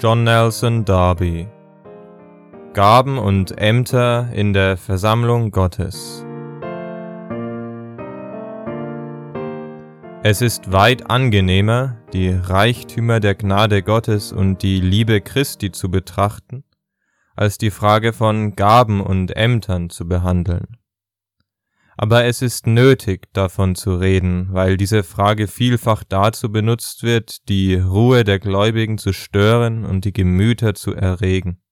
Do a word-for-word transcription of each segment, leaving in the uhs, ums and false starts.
John Nelson Darby. Gaben und Ämter in der Versammlung Gottes. Es ist weit angenehmer, die Reichtümer der Gnade Gottes und die Liebe Christi zu betrachten, als die Frage von Gaben und Ämtern zu behandeln. Aber es ist nötig, davon zu reden, weil diese Frage vielfach dazu benutzt wird, die Ruhe der Gläubigen zu stören und die Gemüter zu erregen.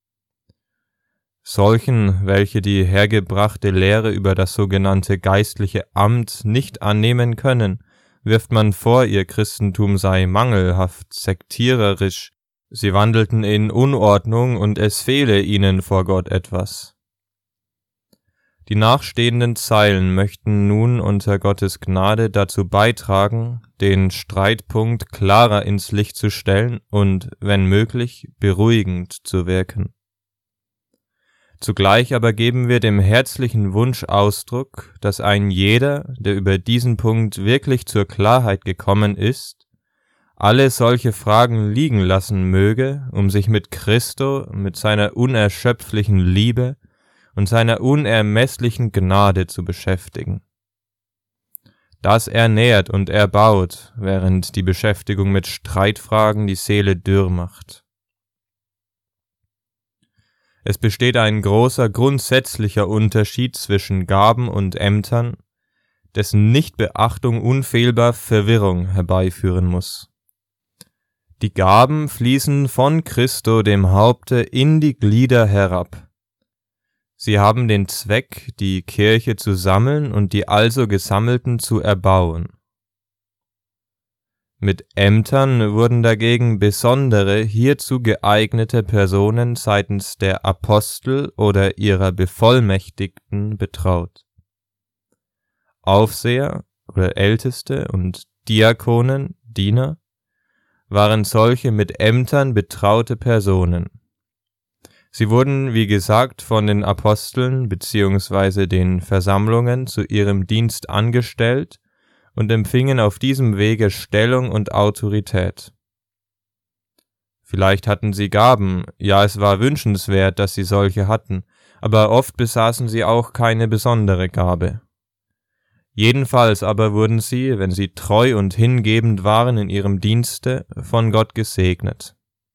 Solchen, welche die hergebrachte Lehre über das sogenannte geistliche Amt nicht annehmen können, wirft man vor, ihr Christentum sei mangelhaft, sektiererisch, sie wandelten in Unordnung und es fehle ihnen vor Gott etwas. Die nachstehenden Zeilen möchten nun unter Gottes Gnade dazu beitragen, den Streitpunkt klarer ins Licht zu stellen und, wenn möglich, beruhigend zu wirken. Zugleich aber geben wir dem herzlichen Wunsch Ausdruck, dass ein jeder, der über diesen Punkt wirklich zur Klarheit gekommen ist, alle solche Fragen liegen lassen möge, um sich mit Christo, mit seiner unerschöpflichen Liebe und seiner unermesslichen Gnade zu beschäftigen. Das ernährt und erbaut, während die Beschäftigung mit Streitfragen die Seele dürr macht. Es besteht ein großer grundsätzlicher Unterschied zwischen Gaben und Ämtern, dessen Nichtbeachtung unfehlbar Verwirrung herbeiführen muss. Die Gaben fließen von Christo, dem Haupte, in die Glieder herab. Sie haben den Zweck, die Kirche zu sammeln und die also Gesammelten zu erbauen. Mit Ämtern wurden dagegen besondere, hierzu geeignete Personen seitens der Apostel oder ihrer Bevollmächtigten betraut. Aufseher oder Älteste und Diakonen, Diener, waren solche mit Ämtern betraute Personen. Sie wurden, wie gesagt, von den Aposteln bzw. den Versammlungen zu ihrem Dienst angestellt und empfingen auf diesem Wege Stellung und Autorität. Vielleicht hatten sie Gaben, ja, es war wünschenswert, dass sie solche hatten, aber oft besaßen sie auch keine besondere Gabe. Jedenfalls aber wurden sie, wenn sie treu und hingebend waren in ihrem Dienste, von Gott gesegnet.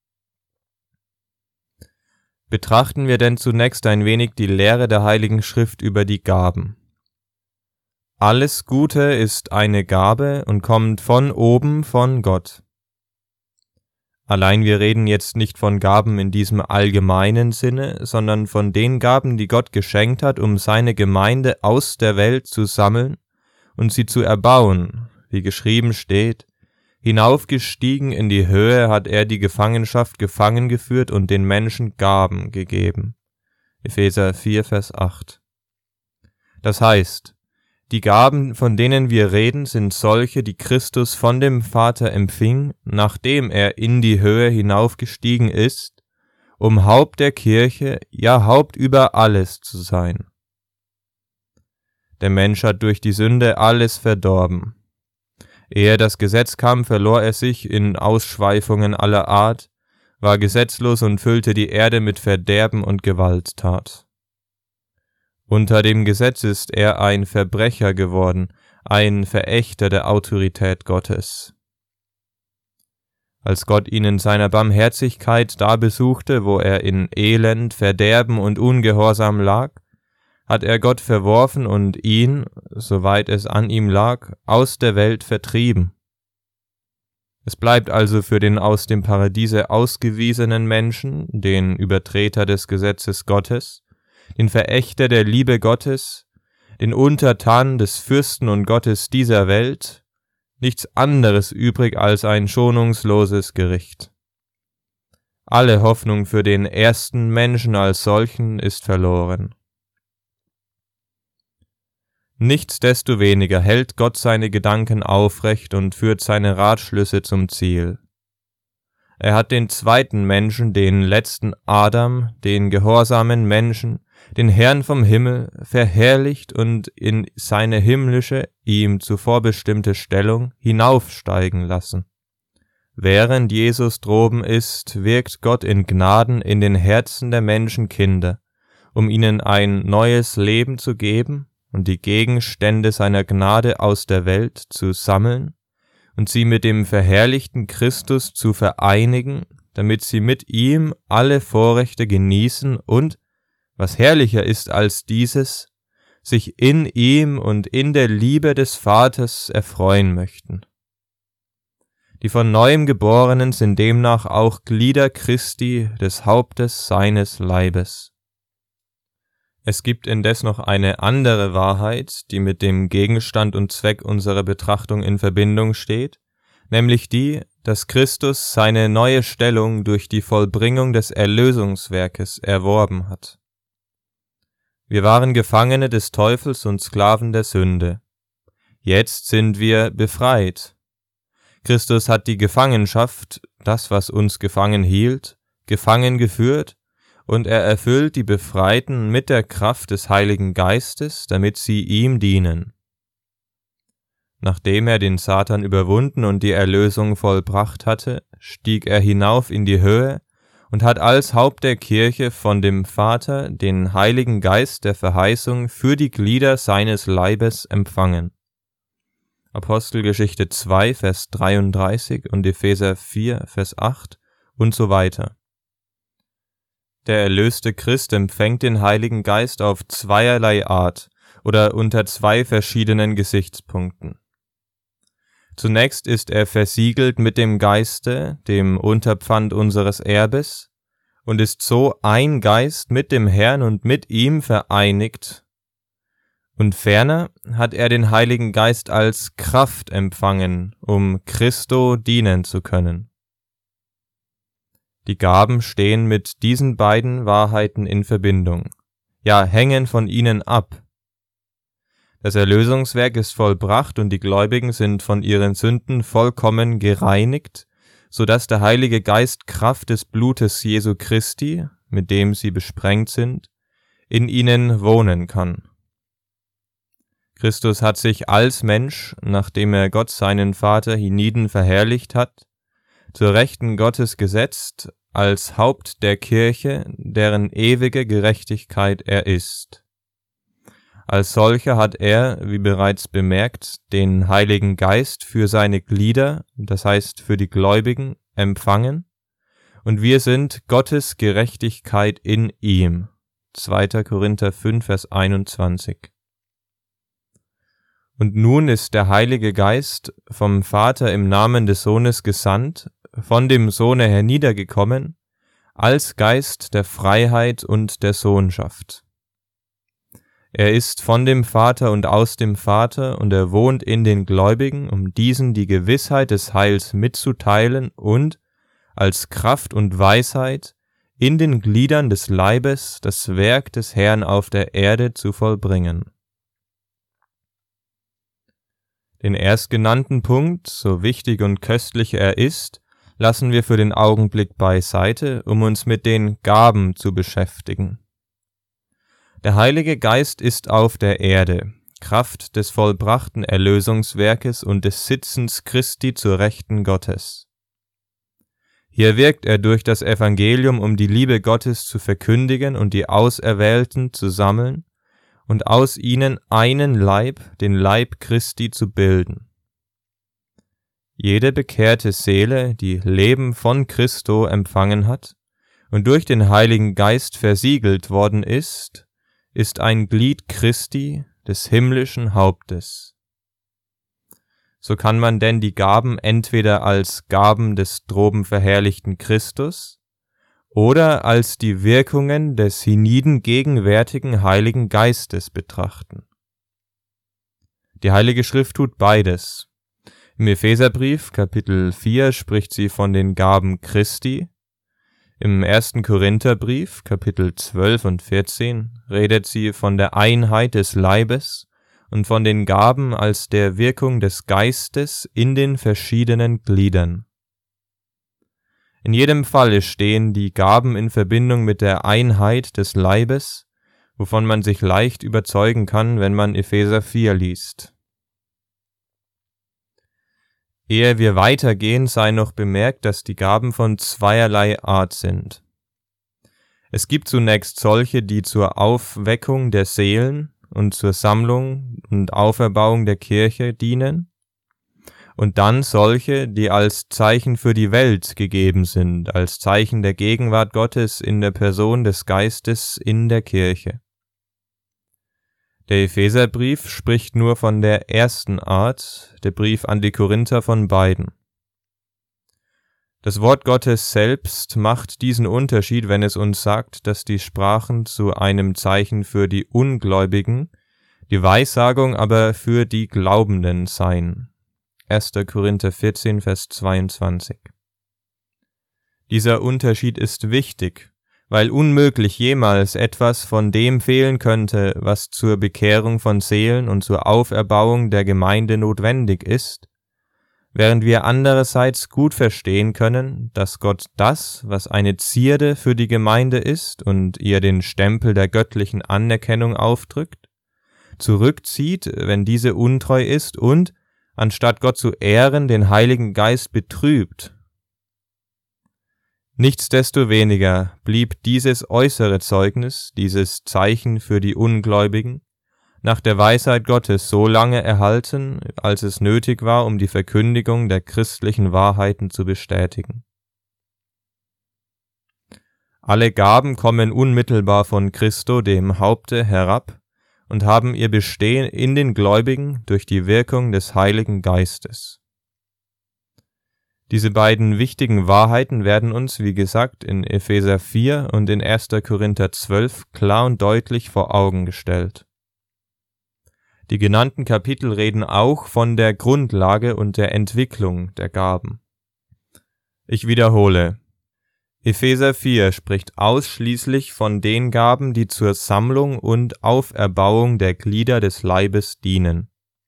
Betrachten wir denn zunächst ein wenig die Lehre der Heiligen Schrift über die Gaben. Alles Gute ist eine Gabe und kommt von oben von Gott. Allein wir reden jetzt nicht von Gaben in diesem allgemeinen Sinne, sondern von den Gaben, die Gott geschenkt hat, um seine Gemeinde aus der Welt zu sammeln und sie zu erbauen, wie geschrieben steht: Hinaufgestiegen in die Höhe hat er die Gefangenschaft gefangen geführt und den Menschen Gaben gegeben. Epheser vier, Vers acht. Das heißt, die Gaben, von denen wir reden, sind solche, die Christus von dem Vater empfing, nachdem er in die Höhe hinaufgestiegen ist, um Haupt der Kirche, ja Haupt über alles zu sein. Der Mensch hat durch die Sünde alles verdorben. Ehe das Gesetz kam, verlor er sich in Ausschweifungen aller Art, war gesetzlos und füllte die Erde mit Verderben und Gewalttat. Unter dem Gesetz ist er ein Verbrecher geworden, ein Verächter der Autorität Gottes. Als Gott ihn in seiner Barmherzigkeit da besuchte, wo er in Elend, Verderben und Ungehorsam lag, hat er Gott verworfen und ihn, soweit es an ihm lag, aus der Welt vertrieben. Es bleibt also für den aus dem Paradiese ausgewiesenen Menschen, den Übertreter des Gesetzes Gottes, den Verächter der Liebe Gottes, den Untertan des Fürsten und Gottes dieser Welt, nichts anderes übrig als ein schonungsloses Gericht. Alle Hoffnung für den ersten Menschen als solchen ist verloren. Nichtsdestoweniger hält Gott seine Gedanken aufrecht und führt seine Ratschlüsse zum Ziel. Er hat den zweiten Menschen, den letzten Adam, den gehorsamen Menschen, den Herrn vom Himmel, verherrlicht und in seine himmlische, ihm zuvor bestimmte Stellung hinaufsteigen lassen. Während Jesus droben ist, wirkt Gott in Gnaden in den Herzen der Menschenkinder, um ihnen ein neues Leben zu geben und die Gegenstände seiner Gnade aus der Welt zu sammeln und sie mit dem verherrlichten Christus zu vereinigen, damit sie mit ihm alle Vorrechte genießen und, was herrlicher ist als dieses, sich in ihm und in der Liebe des Vaters erfreuen möchten. Die von Neuem Geborenen sind demnach auch Glieder Christi, des Hauptes seines Leibes. Es gibt indes noch eine andere Wahrheit, die mit dem Gegenstand und Zweck unserer Betrachtung in Verbindung steht, nämlich die, dass Christus seine neue Stellung durch die Vollbringung des Erlösungswerkes erworben hat. Wir waren Gefangene des Teufels und Sklaven der Sünde. Jetzt sind wir befreit. Christus hat die Gefangenschaft, das, was uns gefangen hielt, gefangen geführt, und er erfüllt die Befreiten mit der Kraft des Heiligen Geistes, damit sie ihm dienen. Nachdem er den Satan überwunden und die Erlösung vollbracht hatte, stieg er hinauf in die Höhe und hat als Haupt der Kirche von dem Vater den Heiligen Geist der Verheißung für die Glieder seines Leibes empfangen. Apostelgeschichte zwei, Vers dreiunddreißig und Epheser vier, Vers acht und so weiter. Der erlöste Christ empfängt den Heiligen Geist auf zweierlei Art oder unter zwei verschiedenen Gesichtspunkten. Zunächst ist er versiegelt mit dem Geiste, dem Unterpfand unseres Erbes, und ist so ein Geist mit dem Herrn und mit ihm vereinigt. Und ferner hat er den Heiligen Geist als Kraft empfangen, um Christo dienen zu können. Die Gaben stehen mit diesen beiden Wahrheiten in Verbindung, ja hängen von ihnen ab. Das Erlösungswerk ist vollbracht und die Gläubigen sind von ihren Sünden vollkommen gereinigt, so dass der Heilige Geist Kraft des Blutes Jesu Christi, mit dem sie besprengt sind, in ihnen wohnen kann. Christus hat sich als Mensch, nachdem er Gott seinen Vater hienieden verherrlicht hat, zur Rechten Gottes gesetzt, als Haupt der Kirche, deren ewige Gerechtigkeit er ist. Als solcher hat er, wie bereits bemerkt, den Heiligen Geist für seine Glieder, das heißt für die Gläubigen, empfangen, und wir sind Gottes Gerechtigkeit in ihm. zweiter Korinther fünf, Vers einundzwanzig. Und nun ist der Heilige Geist vom Vater im Namen des Sohnes gesandt, von dem Sohne herniedergekommen, als Geist der Freiheit und der Sohnschaft. Er ist von dem Vater und aus dem Vater, und er wohnt in den Gläubigen, um diesen die Gewissheit des Heils mitzuteilen und, als Kraft und Weisheit, in den Gliedern des Leibes das Werk des Herrn auf der Erde zu vollbringen. Den erstgenannten Punkt, so wichtig und köstlich er ist, lassen wir für den Augenblick beiseite, um uns mit den Gaben zu beschäftigen. Der Heilige Geist ist auf der Erde, Kraft des vollbrachten Erlösungswerkes und des Sitzens Christi zur Rechten Gottes. Hier wirkt er durch das Evangelium, um die Liebe Gottes zu verkündigen und die Auserwählten zu sammeln und aus ihnen einen Leib, den Leib Christi, zu bilden. Jede bekehrte Seele, die Leben von Christo empfangen hat und durch den Heiligen Geist versiegelt worden ist, ist ein Glied Christi, des himmlischen Hauptes. So kann man denn die Gaben entweder als Gaben des droben verherrlichten Christus oder als die Wirkungen des hienieden gegenwärtigen Heiligen Geistes betrachten. Die Heilige Schrift tut beides. Im Epheserbrief Kapitel vier spricht sie von den Gaben Christi, im ersten Korintherbrief Kapitel zwölf und vierzehn redet sie von der Einheit des Leibes und von den Gaben als der Wirkung des Geistes in den verschiedenen Gliedern. In jedem Falle stehen die Gaben in Verbindung mit der Einheit des Leibes, wovon man sich leicht überzeugen kann, wenn man Epheser vier liest. Ehe wir weitergehen, sei noch bemerkt, dass die Gaben von zweierlei Art sind. Es gibt zunächst solche, die zur Aufweckung der Seelen und zur Sammlung und Auferbauung der Kirche dienen, und dann solche, die als Zeichen für die Welt gegeben sind, als Zeichen der Gegenwart Gottes in der Person des Geistes in der Kirche. Der Epheserbrief spricht nur von der ersten Art, der Brief an die Korinther von beiden. Das Wort Gottes selbst macht diesen Unterschied, wenn es uns sagt, dass die Sprachen zu einem Zeichen für die Ungläubigen, die Weissagung aber für die Glaubenden seien. erster Korinther vierzehn, Vers zweiundzwanzig. Dieser Unterschied ist wichtig, weil unmöglich jemals etwas von dem fehlen könnte, was zur Bekehrung von Seelen und zur Auferbauung der Gemeinde notwendig ist, während wir andererseits gut verstehen können, dass Gott das, was eine Zierde für die Gemeinde ist und ihr den Stempel der göttlichen Anerkennung aufdrückt, zurückzieht, wenn diese untreu ist und, anstatt Gott zu ehren, den Heiligen Geist betrübt. Nichtsdestoweniger blieb dieses äußere Zeugnis, dieses Zeichen für die Ungläubigen, nach der Weisheit Gottes so lange erhalten, als es nötig war, um die Verkündigung der christlichen Wahrheiten zu bestätigen. Alle Gaben kommen unmittelbar von Christo, dem Haupte, herab und haben ihr Bestehen in den Gläubigen durch die Wirkung des Heiligen Geistes. Diese beiden wichtigen Wahrheiten werden uns, wie gesagt, in Epheser vier und in erster Korinther zwölf klar und deutlich vor Augen gestellt. Die genannten Kapitel reden auch von der Grundlage und der Entwicklung der Gaben. Ich wiederhole: Epheser vier spricht ausschließlich von den Gaben, die zur Sammlung und Auferbauung der Glieder des Leibes dienen.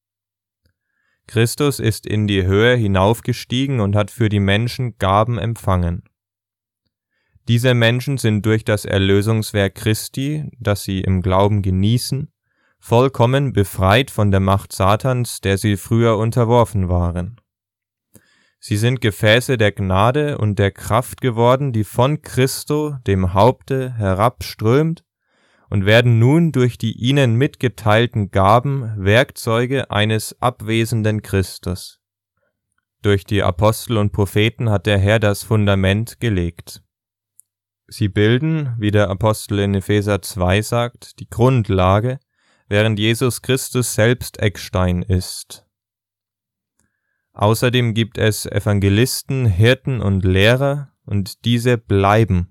Christus ist in die Höhe hinaufgestiegen und hat für die Menschen Gaben empfangen. Diese Menschen sind durch das Erlösungswerk Christi, das sie im Glauben genießen, vollkommen befreit von der Macht Satans, der sie früher unterworfen waren. Sie sind Gefäße der Gnade und der Kraft geworden, die von Christo, dem Haupte, herabströmt, und werden nun durch die ihnen mitgeteilten Gaben Werkzeuge eines abwesenden Christus. Durch die Apostel und Propheten hat der Herr das Fundament gelegt. Sie bilden, wie der Apostel in Epheser zwei sagt, die Grundlage, während Jesus Christus selbst Eckstein ist. Außerdem gibt es Evangelisten, Hirten und Lehrer, und diese bleiben.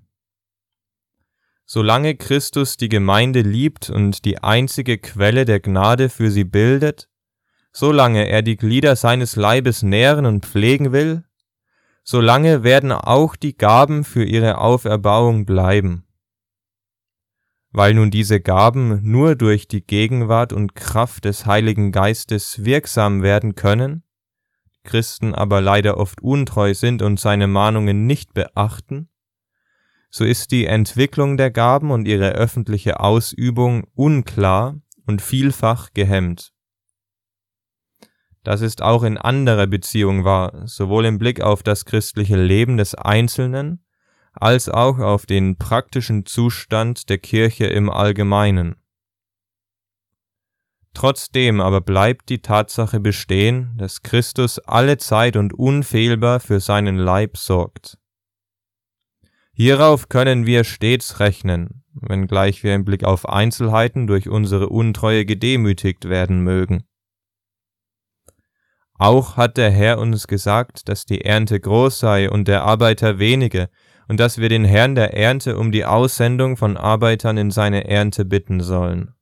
Solange Christus die Gemeinde liebt und die einzige Quelle der Gnade für sie bildet, solange er die Glieder seines Leibes nähren und pflegen will, solange werden auch die Gaben für ihre Auferbauung bleiben. Weil nun diese Gaben nur durch die Gegenwart und Kraft des Heiligen Geistes wirksam werden können, Christen aber leider oft untreu sind und seine Mahnungen nicht beachten, so ist die Entwicklung der Gaben und ihre öffentliche Ausübung unklar und vielfach gehemmt. Das ist auch in anderer Beziehung wahr, sowohl im Blick auf das christliche Leben des Einzelnen, als auch auf den praktischen Zustand der Kirche im Allgemeinen. Trotzdem aber bleibt die Tatsache bestehen, dass Christus alle Zeit und unfehlbar für seinen Leib sorgt. Hierauf können wir stets rechnen, wenngleich wir im Blick auf Einzelheiten durch unsere Untreue gedemütigt werden mögen. Auch hat der Herr uns gesagt, dass die Ernte groß sei und der Arbeiter wenige, und dass wir den Herrn der Ernte um die Aussendung von Arbeitern in seine Ernte bitten sollen.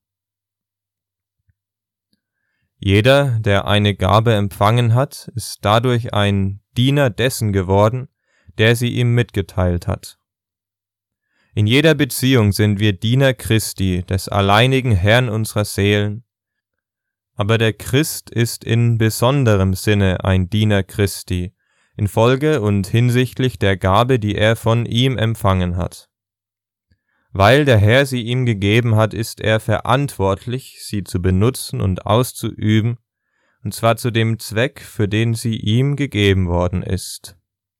Jeder, der eine Gabe empfangen hat, ist dadurch ein Diener dessen geworden, der sie ihm mitgeteilt hat. In jeder Beziehung sind wir Diener Christi, des alleinigen Herrn unserer Seelen, aber der Christ ist in besonderem Sinne ein Diener Christi, infolge und hinsichtlich der Gabe, die er von ihm empfangen hat. Weil der Herr sie ihm gegeben hat, ist er verantwortlich, sie zu benutzen und auszuüben, und zwar zu dem Zweck, für den sie ihm gegeben worden ist.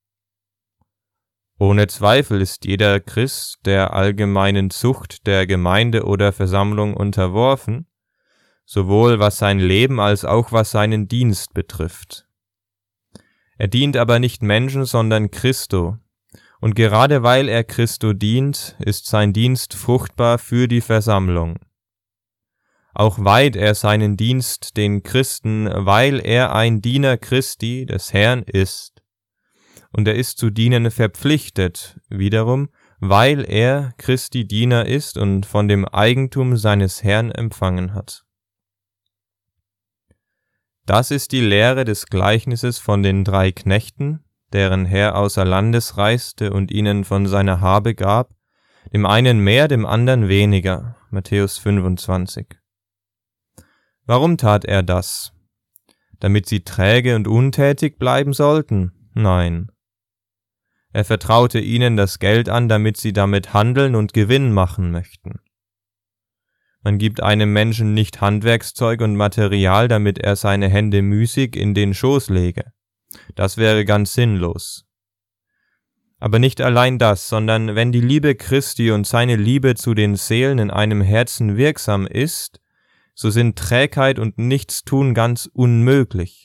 Ohne Zweifel ist jeder Christ der allgemeinen Zucht der Gemeinde oder Versammlung unterworfen, sowohl was sein Leben als auch was seinen Dienst betrifft. Er dient aber nicht Menschen, sondern Christo, und gerade weil er Christo dient, ist sein Dienst fruchtbar für die Versammlung. Auch weiht er seinen Dienst den Christen, weil er ein Diener Christi, des Herrn, ist. Und er ist zu dienen verpflichtet, wiederum, weil er Christi Diener ist und von dem Eigentum seines Herrn empfangen hat. Das ist die Lehre des Gleichnisses von den drei Knechten, deren Herr außer Landes reiste und ihnen von seiner Habe gab, dem einen mehr, dem anderen weniger. Matthäus fünfundzwanzig. Warum tat er das? Damit sie träge und untätig bleiben sollten? Nein. Er vertraute ihnen das Geld an, damit sie damit handeln und Gewinn machen möchten. Man gibt einem Menschen nicht Handwerkszeug und Material, damit er seine Hände müßig in den Schoß lege. Das wäre ganz sinnlos. Aber nicht allein das, sondern wenn die Liebe Christi und seine Liebe zu den Seelen in einem Herzen wirksam ist, so sind Trägheit und Nichtstun ganz unmöglich.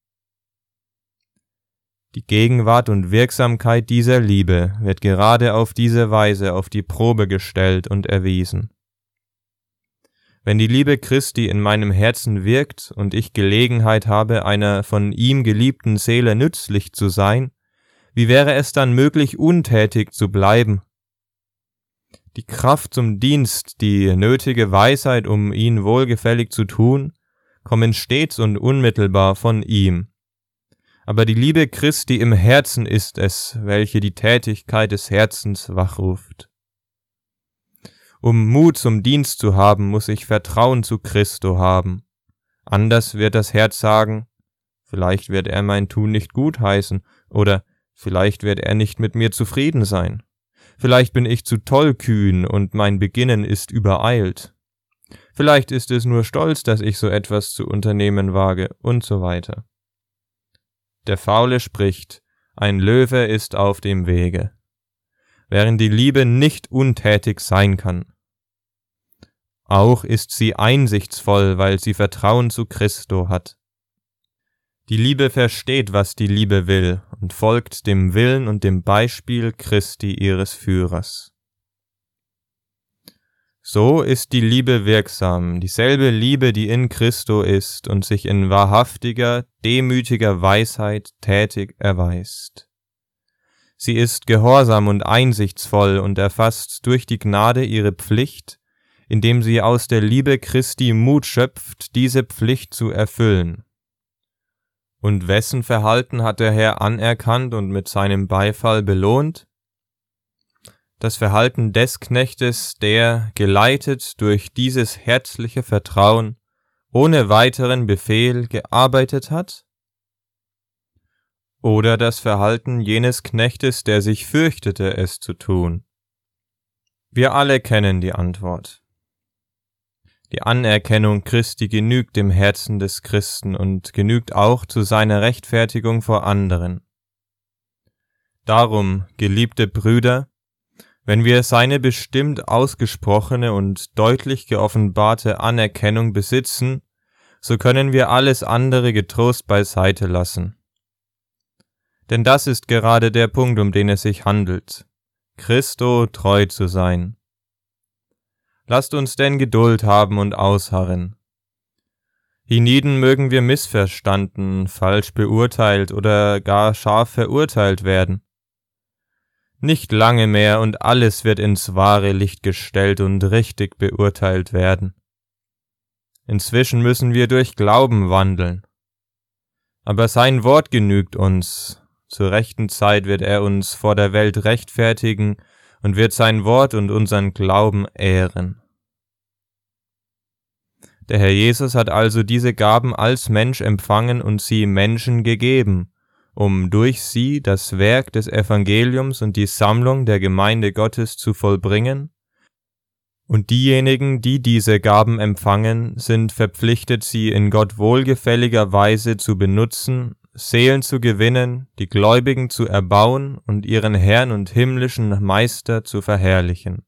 Die Gegenwart und Wirksamkeit dieser Liebe wird gerade auf diese Weise auf die Probe gestellt und erwiesen. Wenn die Liebe Christi in meinem Herzen wirkt und ich Gelegenheit habe, einer von ihm geliebten Seele nützlich zu sein, wie wäre es dann möglich, untätig zu bleiben? Die Kraft zum Dienst, die nötige Weisheit, um ihn wohlgefällig zu tun, kommen stets und unmittelbar von ihm. Aber die Liebe Christi im Herzen ist es, welche die Tätigkeit des Herzens wachruft. Um Mut zum Dienst zu haben, muss ich Vertrauen zu Christo haben. Anders wird das Herz sagen, vielleicht wird er mein Tun nicht gutheißen, oder vielleicht wird er nicht mit mir zufrieden sein. Vielleicht bin ich zu tollkühn und mein Beginnen ist übereilt. Vielleicht ist es nur Stolz, dass ich so etwas zu unternehmen wage, und so weiter. Der Faule spricht, ein Löwe ist auf dem Wege, während die Liebe nicht untätig sein kann. Auch ist sie einsichtsvoll, weil sie Vertrauen zu Christo hat. Die Liebe versteht, was die Liebe will, und folgt dem Willen und dem Beispiel Christi ihres Führers. So ist die Liebe wirksam, dieselbe Liebe, die in Christo ist und sich in wahrhaftiger, demütiger Weisheit tätig erweist. Sie ist gehorsam und einsichtsvoll und erfasst durch die Gnade ihre Pflicht, indem sie aus der Liebe Christi Mut schöpft, diese Pflicht zu erfüllen. Und wessen Verhalten hat der Herr anerkannt und mit seinem Beifall belohnt? Das Verhalten des Knechtes, der, geleitet durch dieses herzliche Vertrauen, ohne weiteren Befehl gearbeitet hat? Oder das Verhalten jenes Knechtes, der sich fürchtete, es zu tun? Wir alle kennen die Antwort. Die Anerkennung Christi genügt dem Herzen des Christen und genügt auch zu seiner Rechtfertigung vor anderen. Darum, geliebte Brüder, wenn wir seine bestimmt ausgesprochene und deutlich geoffenbarte Anerkennung besitzen, so können wir alles andere getrost beiseite lassen. Denn das ist gerade der Punkt, um den es sich handelt, Christo treu zu sein. Lasst uns denn Geduld haben und ausharren. Hienieden mögen wir missverstanden, falsch beurteilt oder gar scharf verurteilt werden. Nicht lange mehr und alles wird ins wahre Licht gestellt und richtig beurteilt werden. Inzwischen müssen wir durch Glauben wandeln. Aber sein Wort genügt uns. Zur rechten Zeit wird er uns vor der Welt rechtfertigen und wird sein Wort und unseren Glauben ehren. Der Herr Jesus hat also diese Gaben als Mensch empfangen und sie Menschen gegeben, um durch sie das Werk des Evangeliums und die Sammlung der Gemeinde Gottes zu vollbringen Und diejenigen, die diese Gaben empfangen, sind verpflichtet, sie in Gott wohlgefälliger Weise zu benutzen, Seelen zu gewinnen, die Gläubigen zu erbauen und ihren Herrn und himmlischen Meister zu verherrlichen.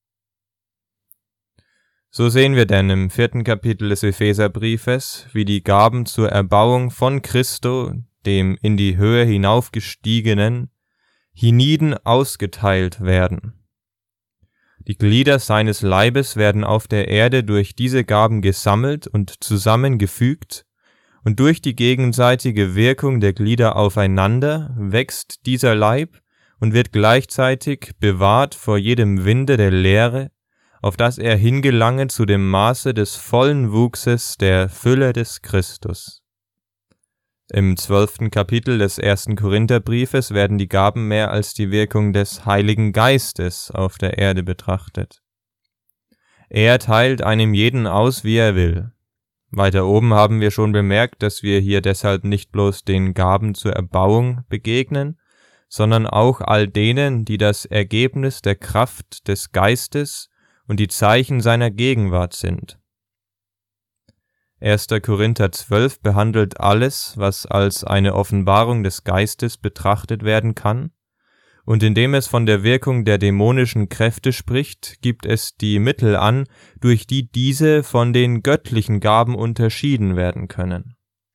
So sehen wir denn im vierten Kapitel des Epheserbriefes, wie die Gaben zur Erbauung von Christo, dem in die Höhe hinaufgestiegenen, hienieden ausgeteilt werden. Die Glieder seines Leibes werden auf der Erde durch diese Gaben gesammelt und zusammengefügt, und durch die gegenseitige Wirkung der Glieder aufeinander wächst dieser Leib und wird gleichzeitig bewahrt vor jedem Winde der Lehre, auf dass er hingelange zu dem Maße des vollen Wuchses der Fülle des Christus. Im zwölften Kapitel des ersten Korintherbriefes werden die Gaben mehr als die Wirkung des Heiligen Geistes auf der Erde betrachtet. Er teilt einem jeden aus, wie er will. Weiter oben haben wir schon bemerkt, dass wir hier deshalb nicht bloß den Gaben zur Erbauung begegnen, sondern auch all denen, die das Ergebnis der Kraft des Geistes und die Zeichen seiner Gegenwart sind. erster Korinther zwölf behandelt alles, was als eine Offenbarung des Geistes betrachtet werden kann, und indem es von der Wirkung der dämonischen Kräfte spricht, gibt es die Mittel an, durch die diese von den göttlichen Gaben unterschieden werden können.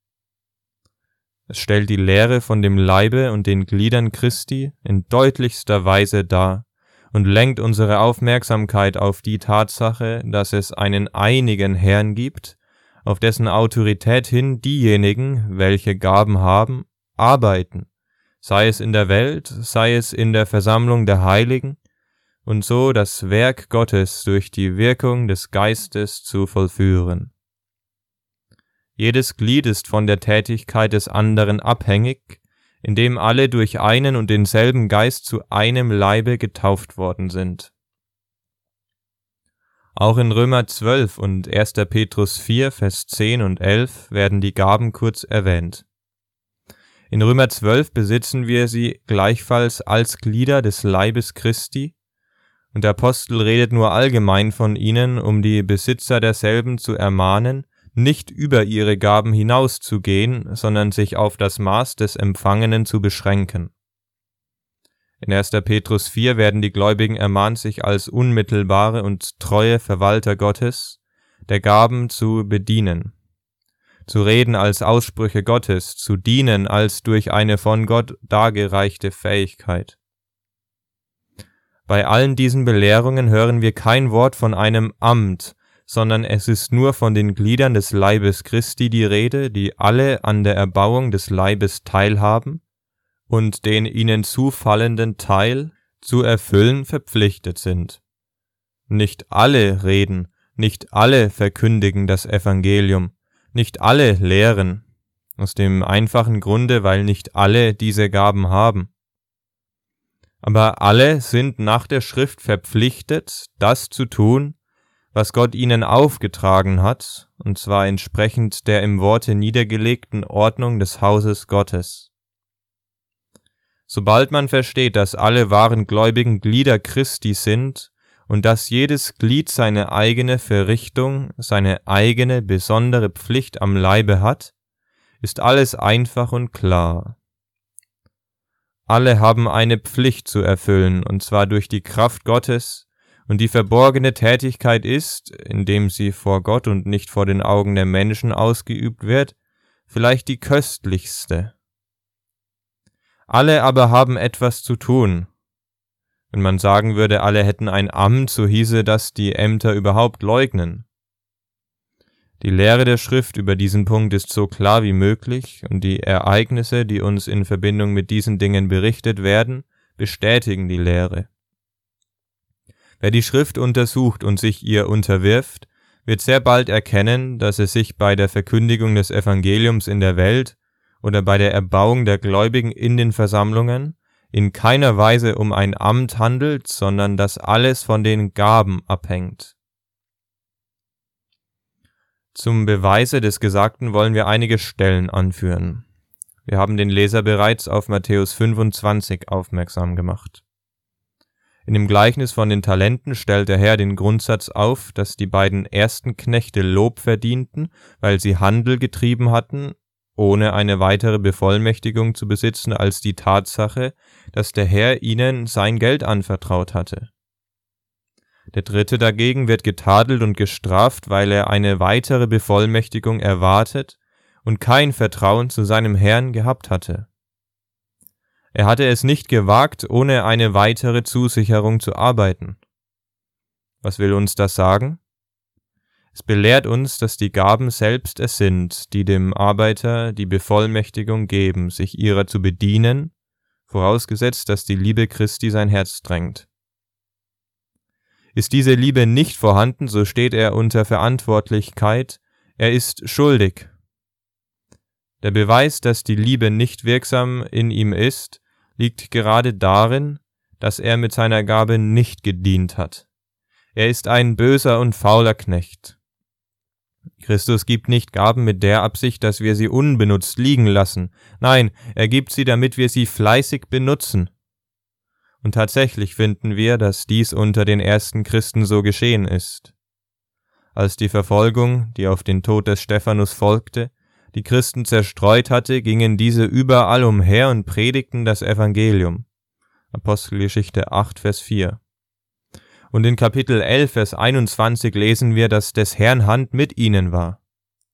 Es stellt die Lehre von dem Leibe und den Gliedern Christi in deutlichster Weise dar und lenkt unsere Aufmerksamkeit auf die Tatsache, dass es einen einigen Herrn gibt, auf dessen Autorität hin diejenigen, welche Gaben haben, arbeiten, sei es in der Welt, sei es in der Versammlung der Heiligen, und so das Werk Gottes durch die Wirkung des Geistes zu vollführen. Jedes Glied ist von der Tätigkeit des anderen abhängig, indem alle durch einen und denselben Geist zu einem Leibe getauft worden sind. Auch in Römer zwölf und erster Petrus vier, Vers zehn und elf werden die Gaben kurz erwähnt. In Römer zwölf besitzen wir sie gleichfalls als Glieder des Leibes Christi, und der Apostel redet nur allgemein von ihnen, um die Besitzer derselben zu ermahnen, nicht über ihre Gaben hinauszugehen, sondern sich auf das Maß des Empfangenen zu beschränken. In erster Petrus vier werden die Gläubigen ermahnt, sich als unmittelbare und treue Verwalter Gottes der Gaben zu bedienen, zu reden als Aussprüche Gottes, zu dienen als durch eine von Gott dargereichte Fähigkeit. Bei allen diesen Belehrungen hören wir kein Wort von einem Amt, sondern es ist nur von den Gliedern des Leibes Christi die Rede, die alle an der Erbauung des Leibes teilhaben und den ihnen zufallenden Teil zu erfüllen verpflichtet sind. Nicht alle reden, nicht alle verkündigen das Evangelium, nicht alle lehren, aus dem einfachen Grunde, weil nicht alle diese Gaben haben. Aber alle sind nach der Schrift verpflichtet, das zu tun, was Gott ihnen aufgetragen hat, und zwar entsprechend der im Worte niedergelegten Ordnung des Hauses Gottes. Sobald man versteht, dass alle wahren Gläubigen Glieder Christi sind und dass jedes Glied seine eigene Verrichtung, seine eigene besondere Pflicht am Leibe hat, ist alles einfach und klar. Alle haben eine Pflicht zu erfüllen, und zwar durch die Kraft Gottes, und die verborgene Tätigkeit ist, indem sie vor Gott und nicht vor den Augen der Menschen ausgeübt wird, vielleicht die köstlichste. Alle aber haben etwas zu tun. Wenn man sagen würde, alle hätten ein Amt, so hieße das die Ämter überhaupt leugnen. Die Lehre der Schrift über diesen Punkt ist so klar wie möglich, und die Ereignisse, die uns in Verbindung mit diesen Dingen berichtet werden, bestätigen die Lehre. Wer die Schrift untersucht und sich ihr unterwirft, wird sehr bald erkennen, dass es sich bei der Verkündigung des Evangeliums in der Welt oder bei der Erbauung der Gläubigen in den Versammlungen in keiner Weise um ein Amt handelt, sondern dass alles von den Gaben abhängt. Zum Beweise des Gesagten wollen wir einige Stellen anführen. Wir haben den Leser bereits auf Matthäus fünfundzwanzig aufmerksam gemacht. In dem Gleichnis von den Talenten stellt der Herr den Grundsatz auf, dass die beiden ersten Knechte Lob verdienten, weil sie Handel getrieben hatten, ohne eine weitere Bevollmächtigung zu besitzen als die Tatsache, dass der Herr ihnen sein Geld anvertraut hatte. Der dritte dagegen wird getadelt und gestraft, weil er eine weitere Bevollmächtigung erwartet und kein Vertrauen zu seinem Herrn gehabt hatte. Er hatte es nicht gewagt, ohne eine weitere Zusicherung zu arbeiten. Was will uns das sagen? Es belehrt uns, dass die Gaben selbst es sind, die dem Arbeiter die Bevollmächtigung geben, sich ihrer zu bedienen, vorausgesetzt, dass die Liebe Christi sein Herz drängt. Ist diese Liebe nicht vorhanden, so steht er unter Verantwortlichkeit, er ist schuldig. Der Beweis, dass die Liebe nicht wirksam in ihm ist, liegt gerade darin, dass er mit seiner Gabe nicht gedient hat. Er ist ein böser und fauler Knecht. Christus gibt nicht Gaben mit der Absicht, dass wir sie unbenutzt liegen lassen. Nein, er gibt sie, damit wir sie fleißig benutzen. Und tatsächlich finden wir, dass dies unter den ersten Christen so geschehen ist. Als die Verfolgung, die auf den Tod des Stephanus folgte, die Christen zerstreut hatte, gingen diese überall umher und predigten das Evangelium. Apostelgeschichte acht, Vers vier. Und in Kapitel elf, Vers einundzwanzig lesen wir, dass des Herrn Hand mit ihnen war.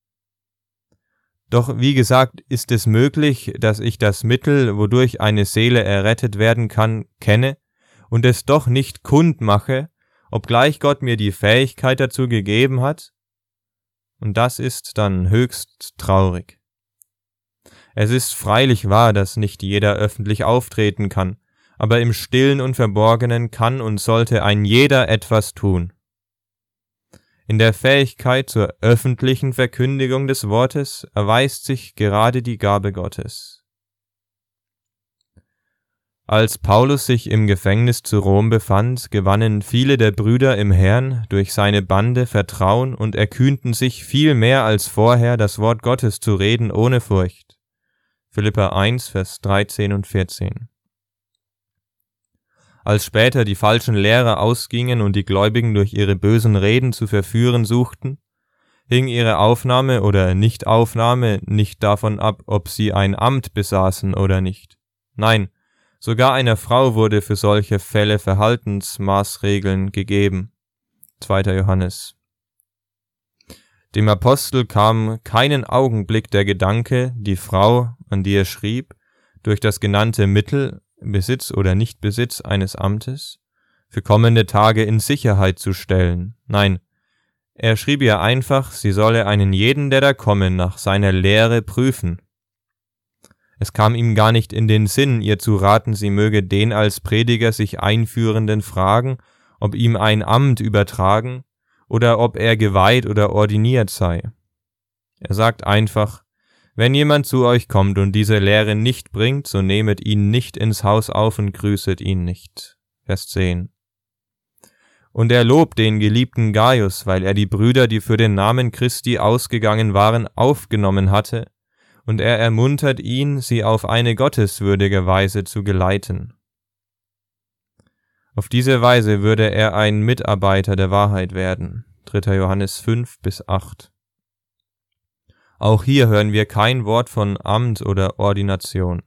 Doch wie gesagt, ist es möglich, dass ich das Mittel, wodurch eine Seele errettet werden kann, kenne und es doch nicht kundmache, obgleich Gott mir die Fähigkeit dazu gegeben hat? Und das ist dann höchst traurig. Es ist freilich wahr, dass nicht jeder öffentlich auftreten kann, aber im Stillen und Verborgenen kann und sollte ein jeder etwas tun. In der Fähigkeit zur öffentlichen Verkündigung des Wortes erweist sich gerade die Gabe Gottes. Als Paulus sich im Gefängnis zu Rom befand, gewannen viele der Brüder im Herrn durch seine Bande Vertrauen und erkühnten sich viel mehr als vorher, das Wort Gottes zu reden ohne Furcht. Philipper eins, Vers dreizehn und vierzehn. Als später die falschen Lehrer ausgingen und die Gläubigen durch ihre bösen Reden zu verführen suchten, hing ihre Aufnahme oder Nichtaufnahme nicht davon ab, ob sie ein Amt besaßen oder nicht. Nein, sogar einer Frau wurde für solche Fälle Verhaltensmaßregeln gegeben. zweiter Johannes. Dem Apostel kam keinen Augenblick der Gedanke, die Frau, an die er schrieb, durch das genannte Mittel, Besitz oder Nichtbesitz eines Amtes, für kommende Tage in Sicherheit zu stellen. Nein, er schrieb ihr einfach, sie solle einen jeden, der da komme, nach seiner Lehre prüfen. Es kam ihm gar nicht in den Sinn, ihr zu raten, sie möge den als Prediger sich Einführenden fragen, ob ihm ein Amt übertragen oder ob er geweiht oder ordiniert sei. Er sagt einfach, wenn jemand zu euch kommt und diese Lehre nicht bringt, so nehmet ihn nicht ins Haus auf und grüßet ihn nicht. Vers zehn. Und er lobt den geliebten Gaius, weil er die Brüder, die für den Namen Christi ausgegangen waren, aufgenommen hatte, und er ermuntert ihn, sie auf eine gotteswürdige Weise zu geleiten. Auf diese Weise würde er ein Mitarbeiter der Wahrheit werden. dritter Johannes fünf bis acht. Auch hier hören wir kein Wort von Amt oder Ordination.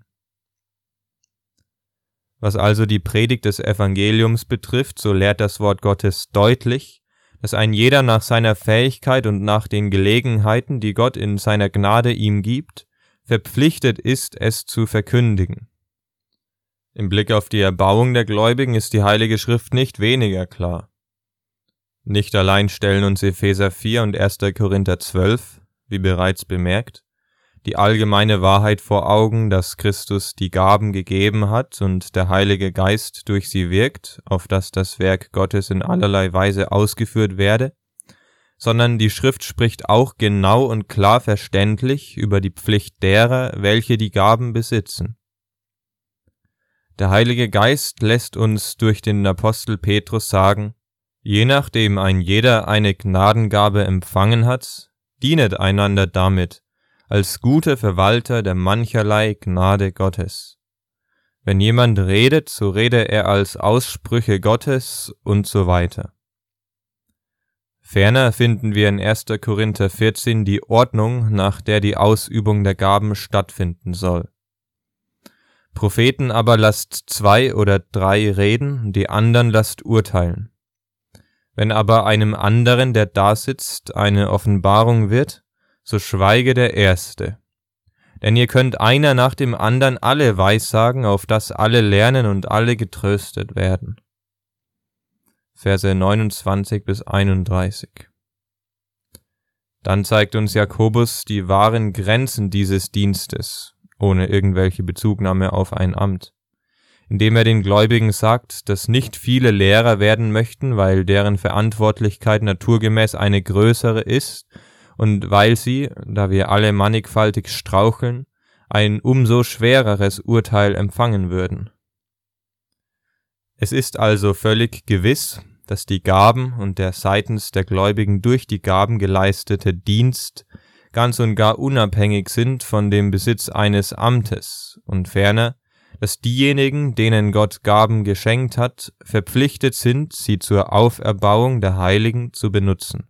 Was also die Predigt des Evangeliums betrifft, so lehrt das Wort Gottes deutlich, dass ein jeder nach seiner Fähigkeit und nach den Gelegenheiten, die Gott in seiner Gnade ihm gibt, verpflichtet ist, es zu verkündigen. Im Blick auf die Erbauung der Gläubigen ist die Heilige Schrift nicht weniger klar. Nicht allein stellen uns Epheser vier und erster Korinther zwölf, wie bereits bemerkt, die allgemeine Wahrheit vor Augen, dass Christus die Gaben gegeben hat und der Heilige Geist durch sie wirkt, auf dass das Werk Gottes in allerlei Weise ausgeführt werde, sondern die Schrift spricht auch genau und klar verständlich über die Pflicht derer, welche die Gaben besitzen. Der Heilige Geist lässt uns durch den Apostel Petrus sagen, je nachdem ein jeder eine Gnadengabe empfangen hat, dienet einander damit, als gute Verwalter der mancherlei Gnade Gottes. Wenn jemand redet, so rede er als Aussprüche Gottes und so weiter. Ferner finden wir in erster Korinther vierzehn die Ordnung, nach der die Ausübung der Gaben stattfinden soll. Propheten aber lasst zwei oder drei reden, die anderen lasst urteilen. Wenn aber einem anderen, der da sitzt, eine Offenbarung wird, so schweige der Erste. Denn ihr könnt einer nach dem anderen alle weissagen, auf dass alle lernen und alle getröstet werden. Verse neunundzwanzig bis einunddreißig. Dann zeigt uns Jakobus die wahren Grenzen dieses Dienstes, ohne irgendwelche Bezugnahme auf ein Amt, indem er den Gläubigen sagt, dass nicht viele Lehrer werden möchten, weil deren Verantwortlichkeit naturgemäß eine größere ist und weil sie, da wir alle mannigfaltig straucheln, ein umso schwereres Urteil empfangen würden. Es ist also völlig gewiss, dass die Gaben und der seitens der Gläubigen durch die Gaben geleistete Dienst ganz und gar unabhängig sind von dem Besitz eines Amtes und ferner, dass diejenigen, denen Gott Gaben geschenkt hat, verpflichtet sind, sie zur Auferbauung der Heiligen zu benutzen.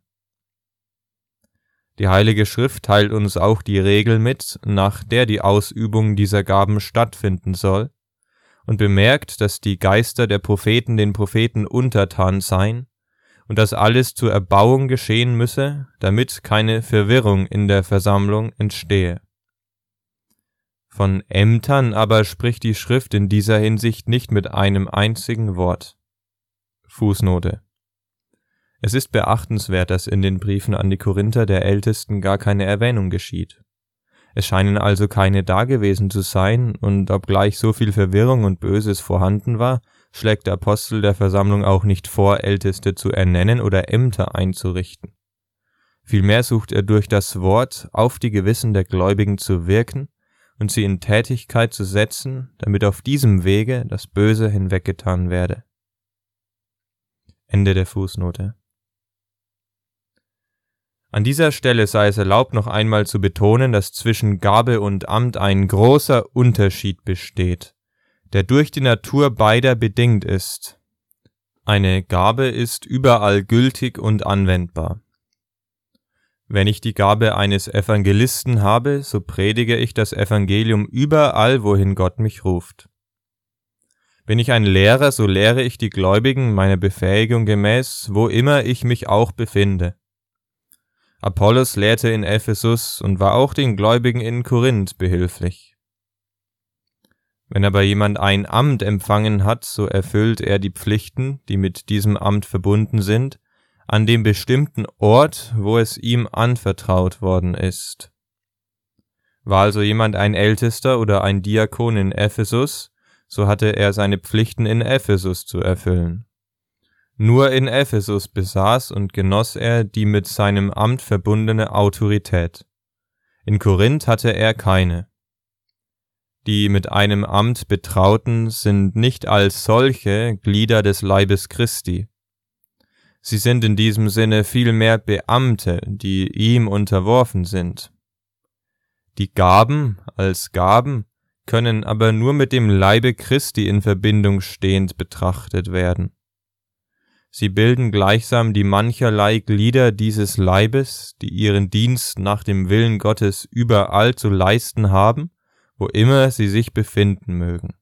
Die Heilige Schrift teilt uns auch die Regel mit, nach der die Ausübung dieser Gaben stattfinden soll, und bemerkt, dass die Geister der Propheten den Propheten untertan seien und dass alles zur Erbauung geschehen müsse, damit keine Verwirrung in der Versammlung entstehe. Von Ämtern aber spricht die Schrift in dieser Hinsicht nicht mit einem einzigen Wort. Fußnote. Es ist beachtenswert, dass in den Briefen an die Korinther der Ältesten gar keine Erwähnung geschieht. Es scheinen also keine dagewesen zu sein, und obgleich so viel Verwirrung und Böses vorhanden war, schlägt der Apostel der Versammlung auch nicht vor, Älteste zu ernennen oder Ämter einzurichten. Vielmehr sucht er durch das Wort auf die Gewissen der Gläubigen zu wirken und sie in Tätigkeit zu setzen, damit auf diesem Wege das Böse hinweggetan werde. Ende der Fußnote. An dieser Stelle sei es erlaubt, noch einmal zu betonen, dass zwischen Gabe und Amt ein großer Unterschied besteht, der durch die Natur beider bedingt ist. Eine Gabe ist überall gültig und anwendbar. Wenn ich die Gabe eines Evangelisten habe, so predige ich das Evangelium überall, wohin Gott mich ruft. Bin ich ein Lehrer, so lehre ich die Gläubigen meiner Befähigung gemäß, wo immer ich mich auch befinde. Apollos lehrte in Ephesus und war auch den Gläubigen in Korinth behilflich. Wenn aber jemand ein Amt empfangen hat, so erfüllt er die Pflichten, die mit diesem Amt verbunden sind, an dem bestimmten Ort, wo es ihm anvertraut worden ist. War also jemand ein Ältester oder ein Diakon in Ephesus, so hatte er seine Pflichten in Ephesus zu erfüllen. Nur in Ephesus besaß und genoss er die mit seinem Amt verbundene Autorität. In Korinth hatte er keine. Die mit einem Amt Betrauten sind nicht als solche Glieder des Leibes Christi. Sie sind in diesem Sinne vielmehr Beamte, die ihm unterworfen sind. Die Gaben als Gaben können aber nur mit dem Leibe Christi in Verbindung stehend betrachtet werden. Sie bilden gleichsam die mancherlei Glieder dieses Leibes, die ihren Dienst nach dem Willen Gottes überall zu leisten haben, wo immer sie sich befinden mögen.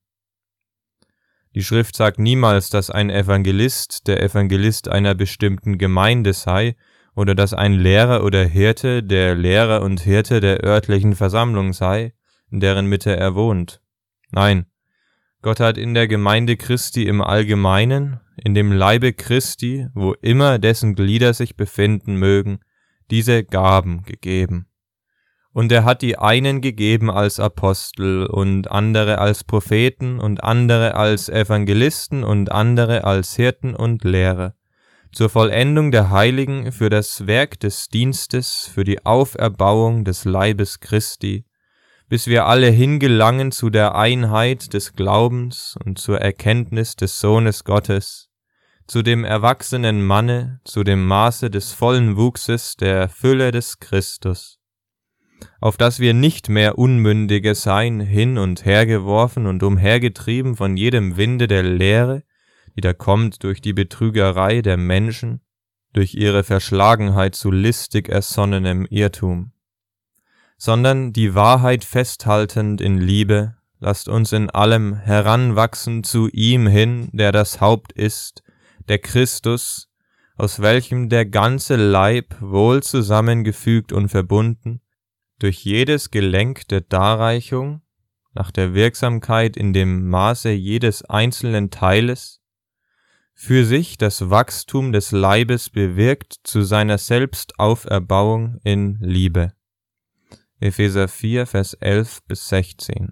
Die Schrift sagt niemals, dass ein Evangelist der Evangelist einer bestimmten Gemeinde sei oder dass ein Lehrer oder Hirte der Lehrer und Hirte der örtlichen Versammlung sei, in deren Mitte er wohnt. Nein, Gott hat in der Gemeinde Christi im Allgemeinen, in dem Leibe Christi, wo immer dessen Glieder sich befinden mögen, diese Gaben gegeben. Und er hat die einen gegeben als Apostel und andere als Propheten und andere als Evangelisten und andere als Hirten und Lehrer, zur Vollendung der Heiligen für das Werk des Dienstes, für die Auferbauung des Leibes Christi, bis wir alle hingelangen zu der Einheit des Glaubens und zur Erkenntnis des Sohnes Gottes, zu dem erwachsenen Manne, zu dem Maße des vollen Wuchses der Fülle des Christus, auf dass wir nicht mehr Unmündige seien, hin und her geworfen und umhergetrieben von jedem Winde der Lehre, die da kommt durch die Betrügerei der Menschen, durch ihre Verschlagenheit zu listig ersonnenem Irrtum, sondern die Wahrheit festhaltend in Liebe, lasst uns in allem heranwachsen zu ihm hin, der das Haupt ist, der Christus, aus welchem der ganze Leib wohl zusammengefügt und verbunden, durch jedes Gelenk der Darreichung, nach der Wirksamkeit in dem Maße jedes einzelnen Teiles, für sich das Wachstum des Leibes bewirkt zu seiner Selbstauferbauung in Liebe. Epheser vier, Vers elf bis sechzehn.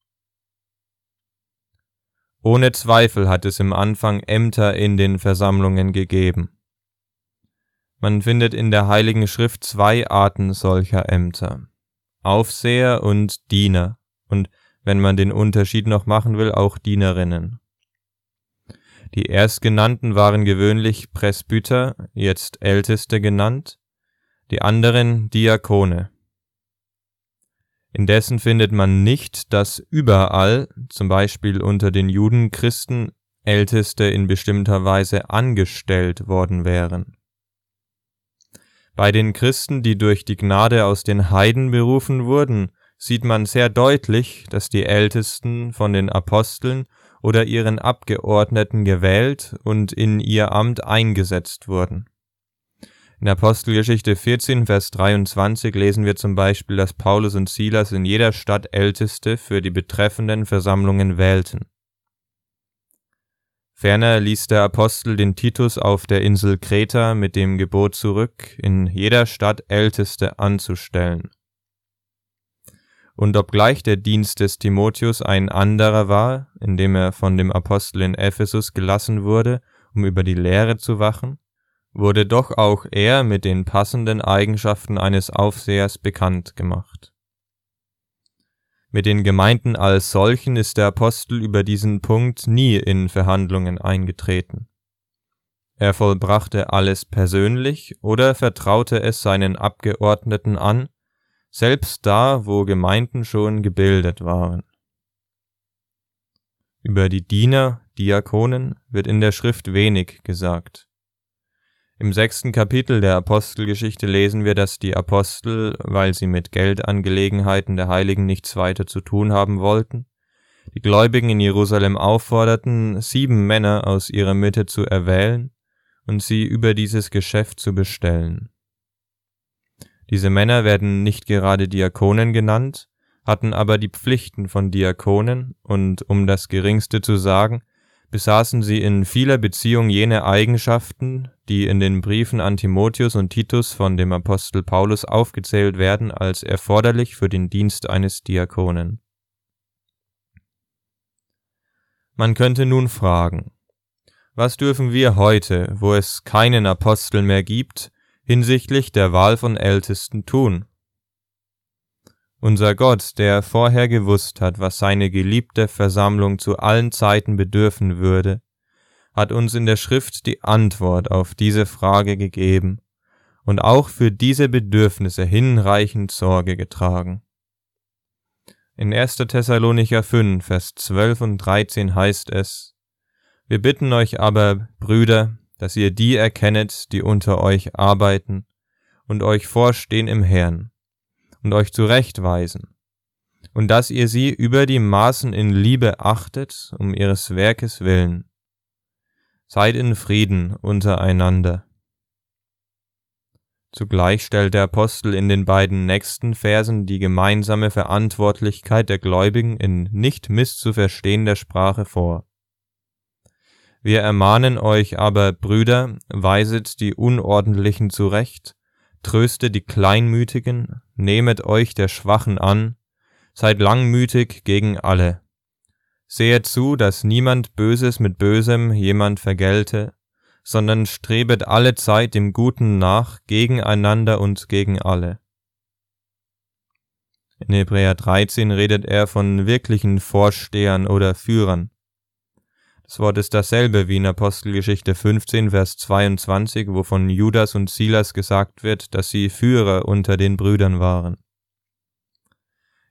Ohne Zweifel hat es im Anfang Ämter in den Versammlungen gegeben. Man findet in der Heiligen Schrift zwei Arten solcher Ämter: Aufseher und Diener, und wenn man den Unterschied noch machen will, auch Dienerinnen. Die Erstgenannten waren gewöhnlich Presbyter, jetzt Älteste genannt, die anderen Diakone. Indessen findet man nicht, dass überall, zum Beispiel unter den Judenchristen, Älteste in bestimmter Weise angestellt worden wären. Bei den Christen, die durch die Gnade aus den Heiden berufen wurden, sieht man sehr deutlich, dass die Ältesten von den Aposteln oder ihren Abgeordneten gewählt und in ihr Amt eingesetzt wurden. In Apostelgeschichte vierzehn, Vers dreiundzwanzig lesen wir zum Beispiel, dass Paulus und Silas in jeder Stadt Älteste für die betreffenden Versammlungen wählten. Ferner ließ der Apostel den Titus auf der Insel Kreta mit dem Gebot zurück, in jeder Stadt Älteste anzustellen. Und obgleich der Dienst des Timotheus ein anderer war, indem er von dem Apostel in Ephesus gelassen wurde, um über die Lehre zu wachen, wurde doch auch er mit den passenden Eigenschaften eines Aufsehers bekannt gemacht. Mit den Gemeinden als solchen ist der Apostel über diesen Punkt nie in Verhandlungen eingetreten. Er vollbrachte alles persönlich oder vertraute es seinen Abgeordneten an, selbst da, wo Gemeinden schon gebildet waren. Über die Diener, Diakonen, wird in der Schrift wenig gesagt. Im sechsten Kapitel der Apostelgeschichte lesen wir, dass die Apostel, weil sie mit Geldangelegenheiten der Heiligen nichts weiter zu tun haben wollten, die Gläubigen in Jerusalem aufforderten, sieben Männer aus ihrer Mitte zu erwählen und sie über dieses Geschäft zu bestellen. Diese Männer werden nicht gerade Diakonen genannt, hatten aber die Pflichten von Diakonen und, um das Geringste zu sagen, besaßen sie in vieler Beziehung jene Eigenschaften, die in den Briefen an Timotheus und Titus von dem Apostel Paulus aufgezählt werden als erforderlich für den Dienst eines Diakonen. Man könnte nun fragen: Was dürfen wir heute, wo es keinen Apostel mehr gibt, hinsichtlich der Wahl von Ältesten tun? Unser Gott, der vorher gewusst hat, was seine geliebte Versammlung zu allen Zeiten bedürfen würde, hat uns in der Schrift die Antwort auf diese Frage gegeben und auch für diese Bedürfnisse hinreichend Sorge getragen. In erster Thessalonicher fünf, Vers zwölf und dreizehn heißt es: Wir bitten euch aber, Brüder, dass ihr die erkennet, die unter euch arbeiten und euch vorstehen im Herrn, und euch zurechtweisen, und dass ihr sie über die Maßen in Liebe achtet, um ihres Werkes willen. Seid in Frieden untereinander. Zugleich stellt der Apostel in den beiden nächsten Versen die gemeinsame Verantwortlichkeit der Gläubigen in nicht misszuverstehender Sprache vor. Wir ermahnen euch aber, Brüder, weiset die Unordentlichen zurecht, tröstet die Kleinmütigen, nehmet euch der Schwachen an, seid langmütig gegen alle. Sehet zu, dass niemand Böses mit Bösem jemand vergelte, sondern strebet allezeit dem Guten nach, gegeneinander und gegen alle. In Hebräer dreizehn redet er von wirklichen Vorstehern oder Führern. Das Wort ist dasselbe wie in Apostelgeschichte fünfzehn, Vers zweiundzwanzig, wo von Judas und Silas gesagt wird, dass sie Führer unter den Brüdern waren.